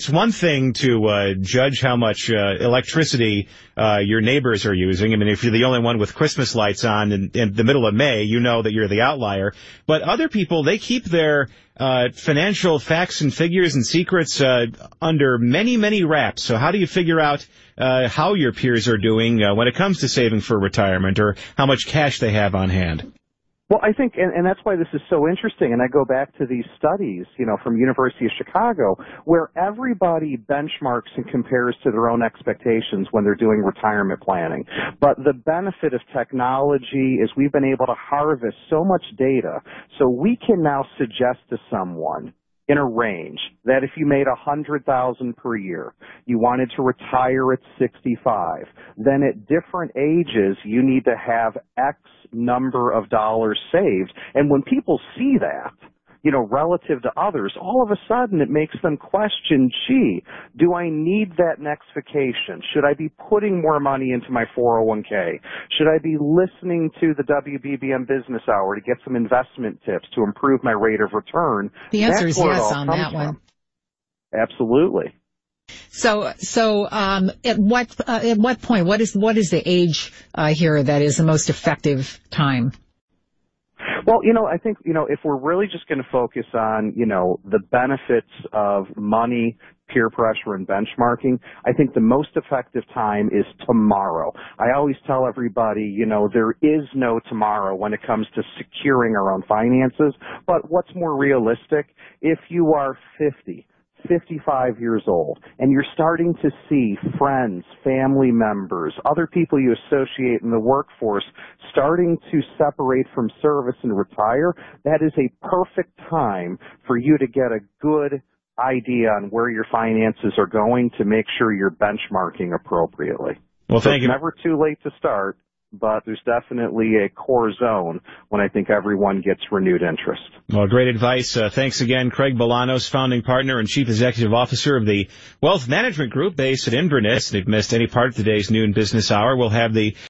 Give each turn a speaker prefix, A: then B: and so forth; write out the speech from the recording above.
A: It's one thing to judge how much electricity your neighbors are using. I mean, if you're the only one with Christmas lights on in the middle of May, you know that you're the outlier. But other people, they keep their financial facts and figures and secrets under many, many wraps. So how do you figure out how your peers are doing when it comes to saving for retirement, or how much cash they have on hand?
B: Well, I think, and that's why this is so interesting, and I go back to these studies, from University of Chicago, where everybody benchmarks and compares to their own expectations when they're doing retirement planning. But the benefit of technology is we've been able to harvest so much data, so we can now suggest to someone in a range that if you made $100,000 per year, you wanted to retire at 65, then at different ages you need to have X number of dollars saved. And when people see that, relative to others, all of a sudden it makes them question, gee, do I need that next vacation? Should I be putting more money into my 401k? Should I be listening to the WBBM Business Hour to get some investment tips to improve my rate of return?
C: The answer is yes on that one.
B: Absolutely.
C: So, at what point, what is the age here that is the most effective time?
B: Well, I think, if we're really just going to focus on, the benefits of money, peer pressure, and benchmarking, I think the most effective time is tomorrow. I always tell everybody, there is no tomorrow when it comes to securing our own finances. But what's more realistic? If you are 50, 55 years old, and you're starting to see friends, family members, other people you associate in the workforce starting to separate from service and retire, that is a perfect time for you to get a good idea on where your finances are going to make sure you're benchmarking appropriately.
A: Well, thank you.
B: It's never too late to start, but there's definitely a core zone when I think everyone gets renewed interest.
A: Well, great advice. Thanks again, Craig Bolanos, founding partner and chief executive officer of the Wealth Management Group based at Inverness. If you've missed any part of today's noon business hour, we'll have the